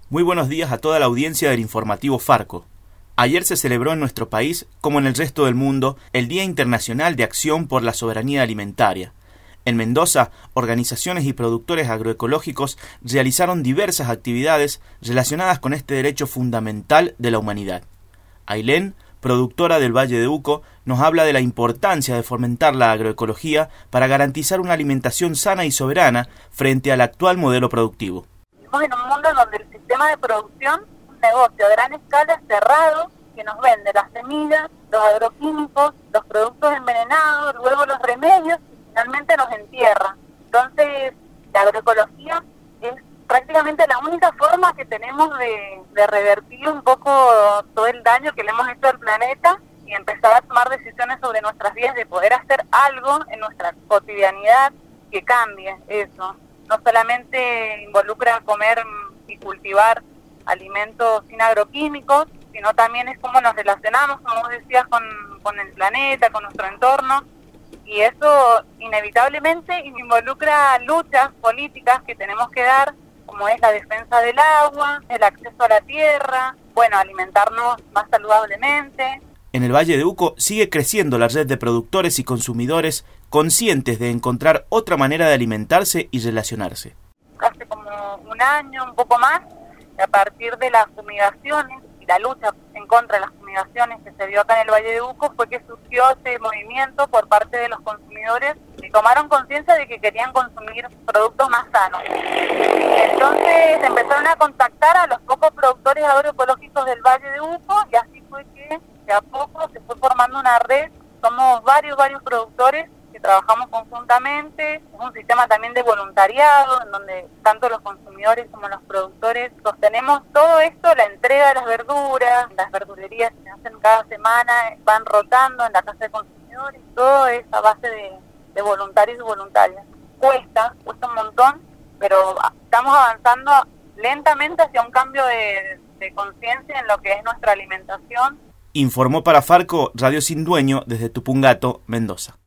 Muy buenos días a toda la audiencia del informativo Farco. Ayer se celebró en nuestro país, como en el resto del mundo, el Día Internacional de Acción por la Soberanía Alimentaria. En Mendoza, organizaciones y productores agroecológicos realizaron diversas actividades relacionadas con este derecho fundamental de la humanidad. Ailén, productora del Valle de Uco, nos habla de la importancia de fomentar la agroecología para garantizar una alimentación sana y soberana frente al actual modelo productivo. Vivimos en un mundo donde el sistema de producción es un negocio a gran escala cerrado que nos vende las semillas, los agroquímicos, los productos envenenados, luego los remedios y finalmente nos entierra. Entonces, la agroecología es prácticamente la única forma que tenemos de revertir un poco todo el daño que le hemos hecho al planeta y empezar a tomar decisiones sobre nuestras vidas, de poder hacer algo en nuestra cotidianidad que cambie eso. No solamente involucra comer y cultivar alimentos sin agroquímicos, sino también es cómo nos relacionamos, como vos decías, con el planeta, con nuestro entorno, y eso inevitablemente involucra luchas políticas que tenemos que dar, como es la defensa del agua, el acceso a la tierra, alimentarnos más saludablemente. En el Valle de Uco sigue creciendo la red de productores y consumidores conscientes de encontrar otra manera de alimentarse y relacionarse. Hace como un año, un poco más, a partir de las fumigaciones y la lucha en contra de las fumigaciones que se dio acá en el Valle de Uco, fue que surgió ese movimiento por parte de los consumidores y tomaron conciencia de que querían consumir productos más sanos. Entonces empezaron a contactar a los pocos productores agroecológicos del Valle de Uco y así fue que de a poco se fue formando una red. Somos varios productores que trabajamos conjuntamente. Es un sistema también de voluntariado en donde tanto los consumidores como los productores sostenemos todo esto, la entrega de las verduras, las verdulerías que se hacen cada semana, van rotando en la casa de consumidores, todo es a base de voluntarios y voluntarias. Cuesta un montón, pero estamos avanzando lentamente hacia un cambio de conciencia en lo que es nuestra alimentación. Informó para Farco Radio Sin Dueño desde Tupungato, Mendoza.